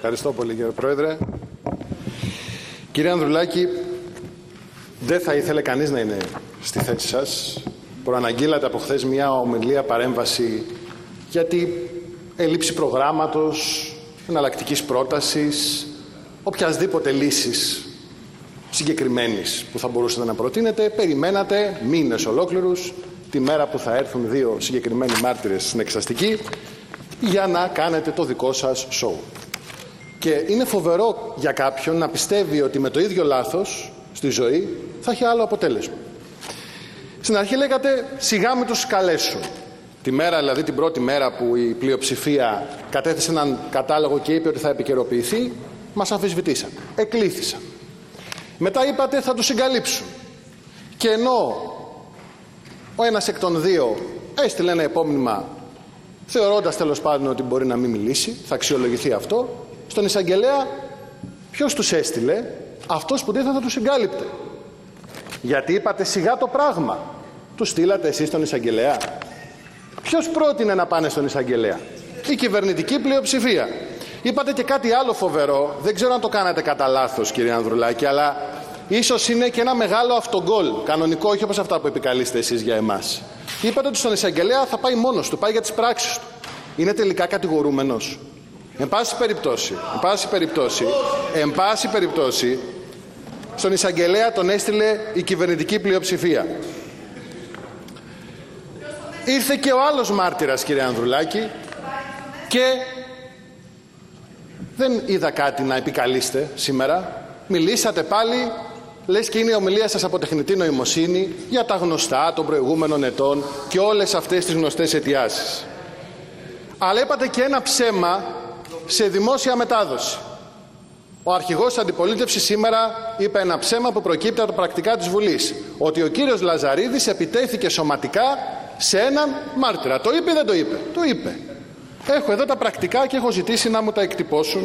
Ευχαριστώ πολύ, κύριε Πρόεδρε. Κύριε Ανδρουλάκη, δεν θα ήθελε κανείς να είναι στη θέση σας. Προαναγγείλατε από χθες μια ομιλία παρέμβαση για την έλλειψη προγράμματος, εναλλακτικής πρότασης, οποιασδήποτε λύσης συγκεκριμένης που θα μπορούσατε να προτείνετε. Περιμένατε μήνες ολόκληρους τη μέρα που θα έρθουν δύο συγκεκριμένοι μάρτυρες στην εξαστική για να κάνετε το δικό σας σοου. Και είναι φοβερό για κάποιον να πιστεύει ότι με το ίδιο λάθος στη ζωή θα έχει άλλο αποτέλεσμα. Στην αρχή λέγατε σιγά μην τους καλέσουν. Τη μέρα, δηλαδή την πρώτη μέρα που η πλειοψηφία κατέθεσε έναν κατάλογο και είπε ότι θα επικαιροποιηθεί, μας αμφισβητήσαν. Εκλήθησαν. Μετά είπατε θα τους συγκαλύψουν. Και ενώ ο ένας εκ των δύο έστειλε ένα επόμνημα θεωρώντας τέλος πάντων ότι μπορεί να μην μιλήσει, θα αξιολογηθεί αυτό, στον εισαγγελέα ποιος τους έστειλε? Αυτός που δεν θα τους συγκάλυπτε. Γιατί είπατε σιγά το πράγμα. Τους στείλατε εσείς στον εισαγγελέα? Ποιος πρότεινε να πάνε στον εισαγγελέα? Η κυβερνητική πλειοψηφία. Είπατε και κάτι άλλο φοβερό, δεν ξέρω αν το κάνατε κατά λάθος, κύριε Ανδρουλάκη, αλλά ίσως είναι και ένα μεγάλο αυτογκόλ, κανονικό, όχι όπως αυτά που επικαλείστε εσείς για εμάς. Είπατε ότι στον εισαγγελέα θα πάει μόνος του, πάει για τις πράξεις του. Είναι τελικά κατηγορούμενος? Εν πάση περιπτώσει, στον εισαγγελέα τον έστειλε η κυβερνητική πλειοψηφία. Ήρθε και ο άλλος μάρτυρας, κύριε Ανδρουλάκη, και δεν είδα κάτι να επικαλείστε σήμερα. Μιλήσατε πάλι, λες και είναι η ομιλία σας από τεχνητή νοημοσύνη, για τα γνωστά των προηγούμενων ετών και όλες αυτές τις γνωστές αιτιάσεις. Αλλά είπατε και ένα ψέμα σε δημόσια μετάδοση. Ο αρχηγός της αντιπολίτευσης σήμερα είπε ένα ψέμα που προκύπτει από τα πρακτικά της Βουλής. Ότι ο κύριος Λαζαρίδης επιτέθηκε σωματικά σε έναν μάρτυρα. Το είπε ή δεν το είπε? Το είπε. Έχω εδώ τα πρακτικά και έχω ζητήσει να μου τα εκτυπώσουν.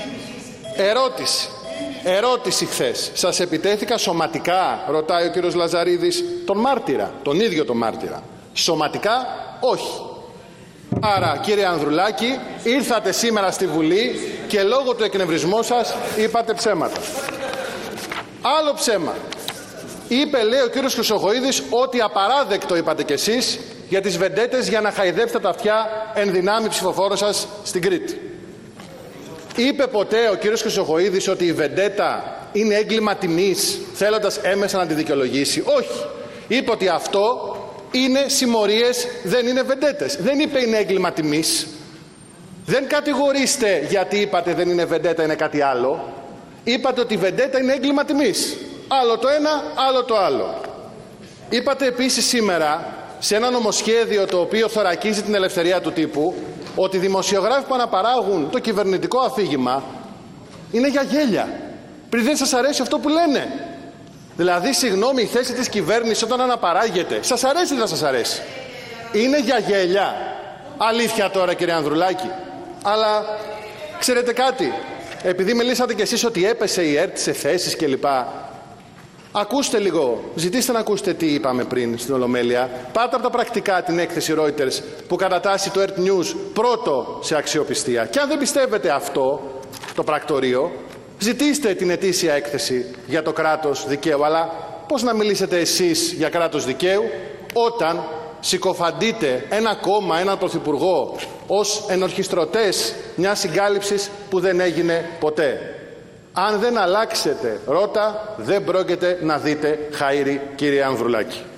Ερώτηση χθες. Σας επιτέθηκα σωματικά? Ρωτάει ο κύριος Λαζαρίδης τον μάρτυρα, τον ίδιο τον μάρτυρα. Σωματικά όχι. Άρα, κύριε Ανδρουλάκη, ήρθατε σήμερα στη Βουλή και λόγω του εκνευρισμού σας είπατε ψέματα. Άλλο ψέμα. Είπε, λέει ο κύριος Χρυσοχοΐδης, ότι απαράδεκτο, είπατε κι εσείς, για τις βεντέτες για να χαϊδέψετε τα αυτιά εν δυνάμει ψηφοφόρων σας στην Κρήτη. Είπε ποτέ ο κύριος Χρυσοχοΐδης ότι η βεντέτα είναι έγκλημα τιμής, θέλοντας έμεσα να τη δικαιολογήσει? Όχι. Είπε ότι αυτό είναι συμμορίες, δεν είναι βεντέτες. Δεν είπε είναι έγκλημα τιμής. Δεν κατηγορήστε γιατί είπατε δεν είναι βεντέτα, είναι κάτι άλλο. Είπατε ότι η βεντέτα είναι έγκλημα τιμής. Άλλο το ένα, άλλο το άλλο. Είπατε επίσης σήμερα σε ένα νομοσχέδιο το οποίο θωρακίζει την ελευθερία του τύπου ότι οι δημοσιογράφοι που αναπαράγουν το κυβερνητικό αφήγημα είναι για γέλια. Πριν δεν σας αρέσει αυτό που λένε. Δηλαδή, συγγνώμη, η θέση της κυβέρνησης όταν αναπαράγεται, σας αρέσει ή δεν σας αρέσει? Είναι για γέλια. Αλήθεια τώρα, κύριε Ανδρουλάκη. Αλλά ξέρετε κάτι, επειδή μιλήσατε κι εσείς ότι έπεσε η ΕΡΤ σε θέσεις κλπ. Ακούστε λίγο, ζητήστε να ακούσετε τι είπαμε πριν στην Ολομέλεια. Πάτε από τα πρακτικά την έκθεση Reuters που κατατάσσει το ΕΡΤ News πρώτο σε αξιοπιστία. Και αν δεν πιστεύετε αυτό, το πρακτορείο, ζητήστε την ετήσια έκθεση για το κράτος δικαίου. Αλλά πώς να μιλήσετε εσείς για κράτος δικαίου όταν συκοφαντείτε ένα κόμμα, έναν πρωθυπουργό ως ενορχιστρωτές μιας συγκάλυψης που δεν έγινε ποτέ? Αν δεν αλλάξετε ρότα, δεν πρόκειται να δείτε χαΐρι, κύριε Ανδρουλάκη.